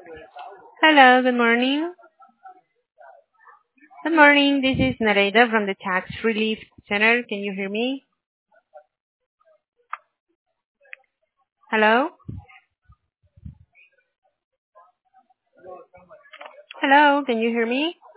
Hello, good morning. Good morning. This is Nareda from the Tax Relief Center. Can you hear me? Hello? Hello, can you hear me?